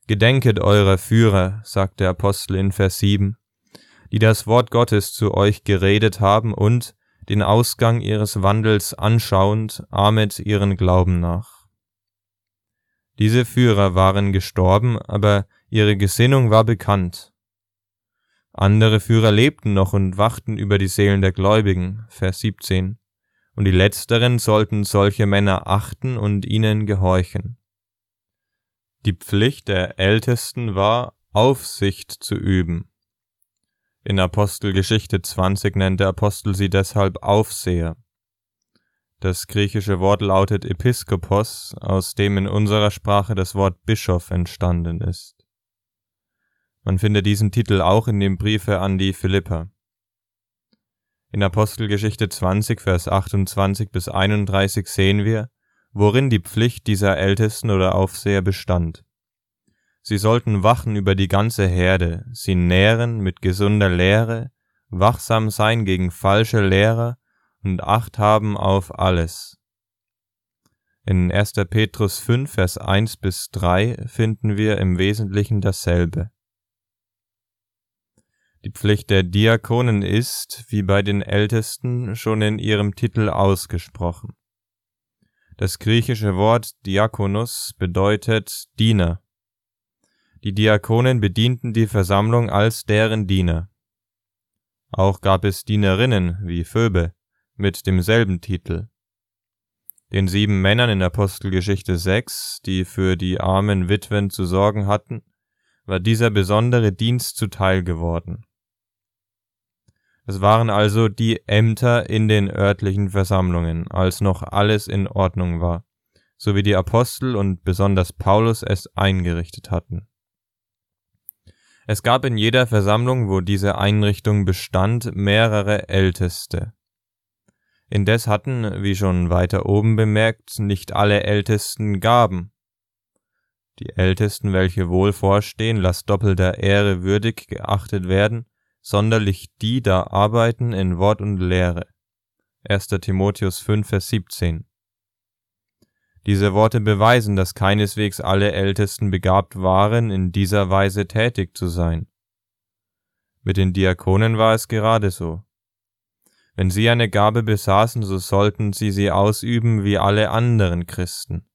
Gedenket eurer Führer, sagt der Apostel in Vers sieben, die das Wort Gottes zu euch geredet haben und, den Ausgang ihres Wandels anschauend, ahmet ihren Glauben nach. Diese Führer waren gestorben, aber ihre Gesinnung war bekannt. Andere Führer lebten noch und wachten über die Seelen der Gläubigen, Vers siebzehn, und die Letzteren sollten solche Männer achten und ihnen gehorchen. Die Pflicht der Ältesten war, Aufsicht zu üben. In Apostelgeschichte zwanzig nennt der Apostel sie deshalb Aufseher. Das griechische Wort lautet Episkopos, aus dem in unserer Sprache das Wort Bischof entstanden ist. Man findet diesen Titel auch in dem Briefe an die Philipper. In Apostelgeschichte zwanzig, Vers achtundzwanzig bis einunddreißig sehen wir, worin die Pflicht dieser Ältesten oder Aufseher bestand. Sie sollten wachen über die ganze Herde, sie nähren mit gesunder Lehre, wachsam sein gegen falsche Lehrer und Acht haben auf alles. In erster Petrus fünf, Vers eins bis drei finden wir im Wesentlichen dasselbe. Die Pflicht der Diakonen ist, wie bei den Ältesten, schon in ihrem Titel ausgesprochen. Das griechische Wort Diakonos bedeutet Diener. Die Diakonen bedienten die Versammlung als deren Diener. Auch gab es Dienerinnen wie Phoebe mit demselben Titel. Den sieben Männern in Apostelgeschichte sechs, die für die armen Witwen zu sorgen hatten, war dieser besondere Dienst zuteil geworden. Es waren also die Ämter in den örtlichen Versammlungen, als noch alles in Ordnung war, so wie die Apostel und besonders Paulus es eingerichtet hatten. Es gab in jeder Versammlung, wo diese Einrichtung bestand, mehrere Älteste. Indes hatten, wie schon weiter oben bemerkt, nicht alle Ältesten Gaben. Die Ältesten, welche wohl vorstehen, lass doppelter Ehre würdig geachtet werden, sonderlich die da arbeiten in Wort und Lehre. erster Timotheus fünf, Vers siebzehn. Diese Worte beweisen, dass keineswegs alle Ältesten begabt waren, in dieser Weise tätig zu sein. Mit den Diakonen war es gerade so. Wenn sie eine Gabe besaßen, so sollten sie sie ausüben wie alle anderen Christen.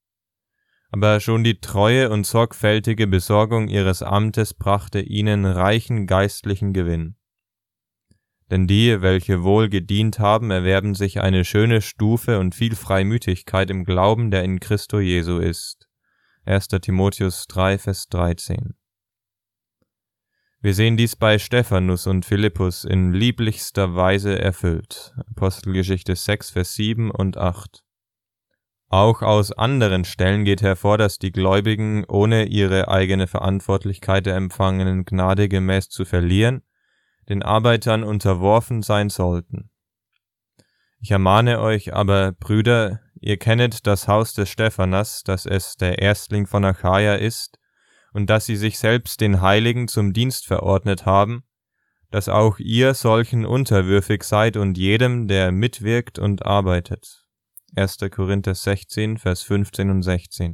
Aber schon die treue und sorgfältige Besorgung ihres Amtes brachte ihnen reichen geistlichen Gewinn. Denn die, welche wohl gedient haben, erwerben sich eine schöne Stufe und viel Freimütigkeit im Glauben, der in Christo Jesu ist. erster Timotheus drei, Vers dreizehn. Wir sehen dies bei Stephanus und Philippus in lieblichster Weise erfüllt. Apostelgeschichte sechs, Vers sieben und acht. Auch aus anderen Stellen geht hervor, dass die Gläubigen, ohne ihre eigene Verantwortlichkeit der empfangenen Gnade gemäß zu verlieren, den Arbeitern unterworfen sein sollten. Ich ermahne euch aber, Brüder, ihr kennet das Haus des Stephanas, dass es der Erstling von Achaia ist, und dass sie sich selbst den Heiligen zum Dienst verordnet haben, dass auch ihr solchen unterwürfig seid und jedem, der mitwirkt und arbeitet. erster Korinther sechzehn, Vers fünfzehn und sechzehn.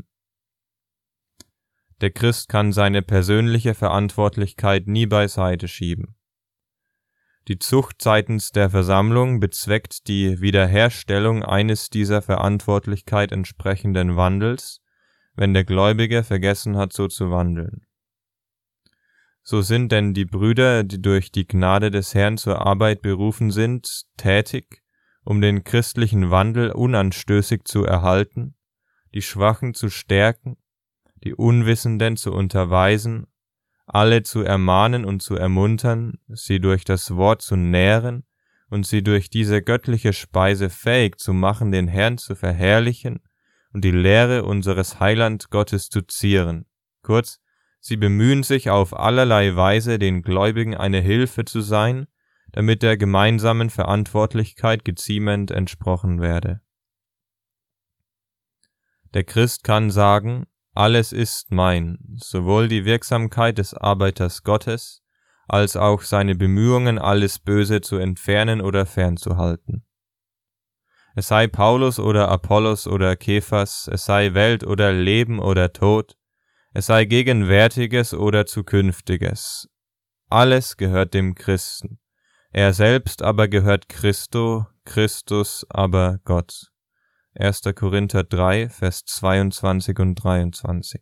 Der Christ kann seine persönliche Verantwortlichkeit nie beiseite schieben. Die Zucht seitens der Versammlung bezweckt die Wiederherstellung eines dieser Verantwortlichkeit entsprechenden Wandels, wenn der Gläubige vergessen hat, so zu wandeln. So sind denn die Brüder, die durch die Gnade des Herrn zur Arbeit berufen sind, tätig, um den christlichen Wandel unanstößig zu erhalten, die Schwachen zu stärken, die Unwissenden zu unterweisen, alle zu ermahnen und zu ermuntern, sie durch das Wort zu nähren und sie durch diese göttliche Speise fähig zu machen, den Herrn zu verherrlichen und die Lehre unseres Heiland Gottes zu zieren. Kurz, sie bemühen sich auf allerlei Weise, den Gläubigen eine Hilfe zu sein, damit der gemeinsamen Verantwortlichkeit geziemend entsprochen werde. Der Christ kann sagen, alles ist mein, sowohl die Wirksamkeit des Arbeiters Gottes, als auch seine Bemühungen, alles Böse zu entfernen oder fernzuhalten. Es sei Paulus oder Apollos oder Kephas, es sei Welt oder Leben oder Tod, es sei Gegenwärtiges oder Zukünftiges. Alles gehört dem Christen. Er selbst aber gehört Christo, Christus aber Gott. erster Korinther drei, Vers zweiundzwanzig und dreiundzwanzig.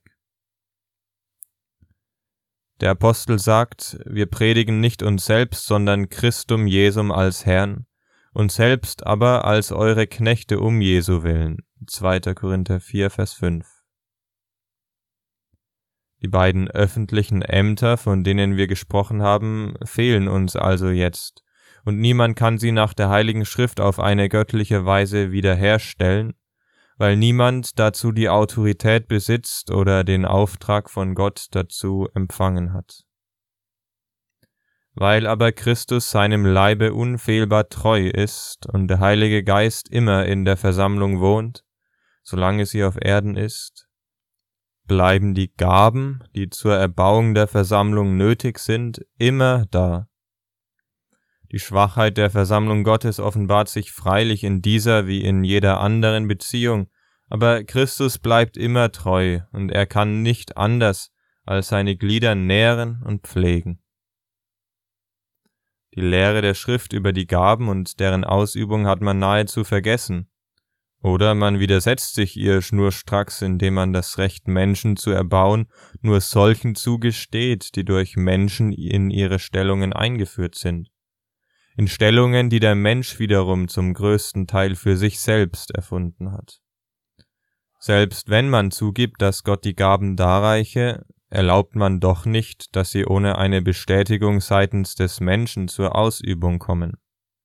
Der Apostel sagt, wir predigen nicht uns selbst, sondern Christum Jesum als Herrn, uns selbst aber als eure Knechte um Jesu willen. zweiter Korinther vier, Vers fünf. Die beiden öffentlichen Ämter, von denen wir gesprochen haben, fehlen uns also jetzt, und niemand kann sie nach der Heiligen Schrift auf eine göttliche Weise wiederherstellen, weil niemand dazu die Autorität besitzt oder den Auftrag von Gott dazu empfangen hat. Weil aber Christus seinem Leibe unfehlbar treu ist und der Heilige Geist immer in der Versammlung wohnt, solange sie auf Erden ist, bleiben die Gaben, die zur Erbauung der Versammlung nötig sind, immer da. Die Schwachheit der Versammlung Gottes offenbart sich freilich in dieser wie in jeder anderen Beziehung, aber Christus bleibt immer treu und er kann nicht anders als seine Glieder nähren und pflegen. Die Lehre der Schrift über die Gaben und deren Ausübung hat man nahezu vergessen. Oder man widersetzt sich ihr schnurstracks, indem man das Recht, Menschen zu erbauen, nur solchen zugesteht, die durch Menschen in ihre Stellungen eingeführt sind. In Stellungen, die der Mensch wiederum zum größten Teil für sich selbst erfunden hat. Selbst wenn man zugibt, dass Gott die Gaben darreiche, erlaubt man doch nicht, dass sie ohne eine Bestätigung seitens des Menschen zur Ausübung kommen.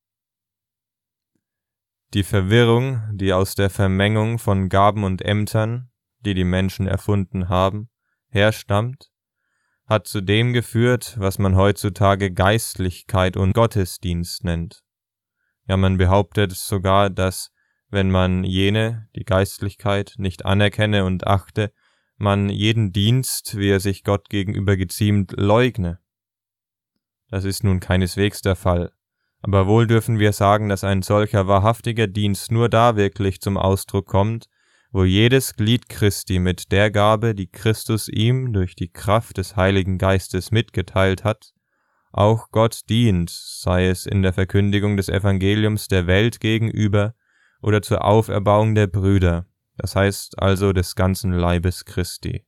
Die Verwirrung, die aus der Vermengung von Gaben und Ämtern, die die Menschen erfunden haben, herstammt, hat zu dem geführt, was man heutzutage Geistlichkeit und Gottesdienst nennt. Ja, man behauptet sogar, dass, wenn man jene, die Geistlichkeit, nicht anerkenne und achte, man jeden Dienst, wie er sich Gott gegenüber geziemt, leugne. Das ist nun keineswegs der Fall. Aber wohl dürfen wir sagen, dass ein solcher wahrhaftiger Dienst nur da wirklich zum Ausdruck kommt, wo jedes Glied Christi mit der Gabe, die Christus ihm durch die Kraft des Heiligen Geistes mitgeteilt hat, auch Gott dient, sei es in der Verkündigung des Evangeliums der Welt gegenüber oder zur Auferbauung der Brüder, das heißt also des ganzen Leibes Christi.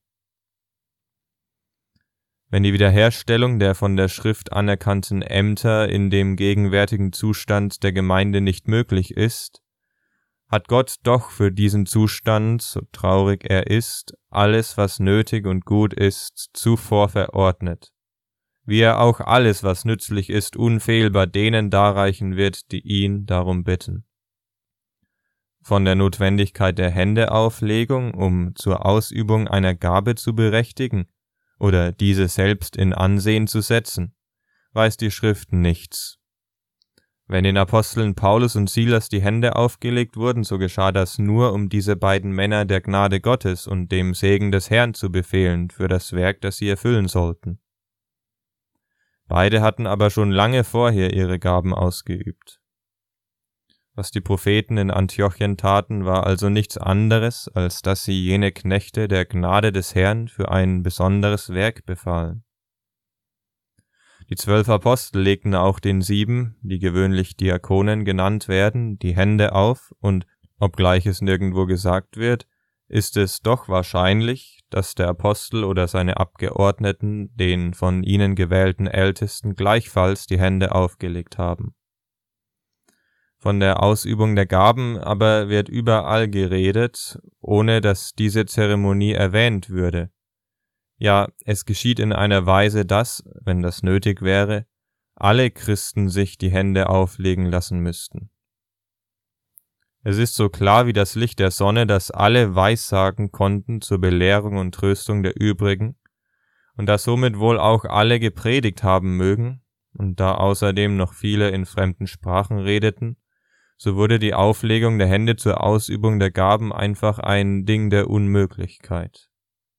Wenn die Wiederherstellung der von der Schrift anerkannten Ämter in dem gegenwärtigen Zustand der Gemeinde nicht möglich ist, hat Gott doch für diesen Zustand, so traurig er ist, alles, was nötig und gut ist, zuvor verordnet, wie er auch alles, was nützlich ist, unfehlbar denen darreichen wird, die ihn darum bitten. Von der Notwendigkeit der Händeauflegung, um zur Ausübung einer Gabe zu berechtigen, oder diese selbst in Ansehen zu setzen, weiß die Schrift nichts. Wenn den Aposteln Paulus und Silas die Hände aufgelegt wurden, so geschah das nur, um diese beiden Männer der Gnade Gottes und dem Segen des Herrn zu befehlen für das Werk, das sie erfüllen sollten. Beide hatten aber schon lange vorher ihre Gaben ausgeübt. Was die Propheten in Antiochien taten, war also nichts anderes, als dass sie jene Knechte der Gnade des Herrn für ein besonderes Werk befahlen. Die zwölf Apostel legten auch den sieben, die gewöhnlich Diakonen genannt werden, die Hände auf, und obgleich es nirgendwo gesagt wird, ist es doch wahrscheinlich, dass der Apostel oder seine Abgeordneten den von ihnen gewählten Ältesten gleichfalls die Hände aufgelegt haben. Von der Ausübung der Gaben aber wird überall geredet, ohne dass diese Zeremonie erwähnt würde. Ja, es geschieht in einer Weise, dass, wenn das nötig wäre, alle Christen sich die Hände auflegen lassen müssten. Es ist so klar wie das Licht der Sonne, dass alle weissagen konnten zur Belehrung und Tröstung der übrigen, und dass somit wohl auch alle gepredigt haben mögen, und da außerdem noch viele in fremden Sprachen redeten, so wurde die Auflegung der Hände zur Ausübung der Gaben einfach ein Ding der Unmöglichkeit.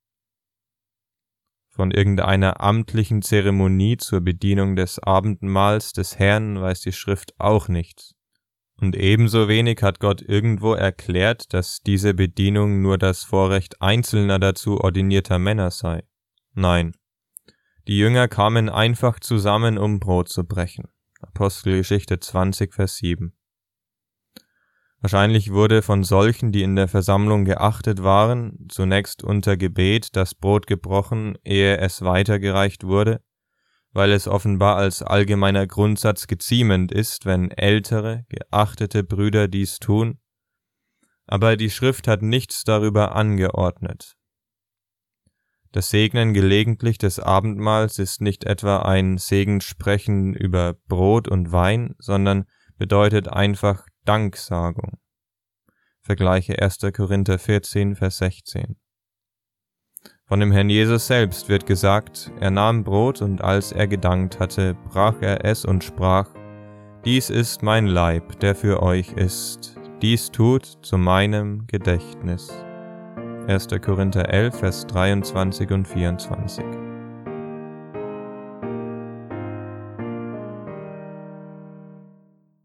Von irgendeiner amtlichen Zeremonie zur Bedienung des Abendmahls des Herrn weiß die Schrift auch nichts. Und ebenso wenig hat Gott irgendwo erklärt, dass diese Bedienung nur das Vorrecht einzelner dazu ordinierter Männer sei. Nein, die Jünger kamen einfach zusammen, um Brot zu brechen. Apostelgeschichte zwanzig, Vers sieben. Wahrscheinlich wurde von solchen, die in der Versammlung geachtet waren, zunächst unter Gebet das Brot gebrochen, ehe es weitergereicht wurde, weil es offenbar als allgemeiner Grundsatz geziemend ist, wenn ältere, geachtete Brüder dies tun, aber die Schrift hat nichts darüber angeordnet. Das Segnen gelegentlich des Abendmahls ist nicht etwa ein Segenssprechen über Brot und Wein, sondern bedeutet einfach Danksagung. Vergleiche erster Korinther vierzehn, Vers sechzehn. Von dem Herrn Jesus selbst wird gesagt, er nahm Brot und als er gedankt hatte, brach er es und sprach, dies ist mein Leib, der für euch ist, dies tut zu meinem Gedächtnis. erster Korinther elf, Vers dreiundzwanzig und vierundzwanzig.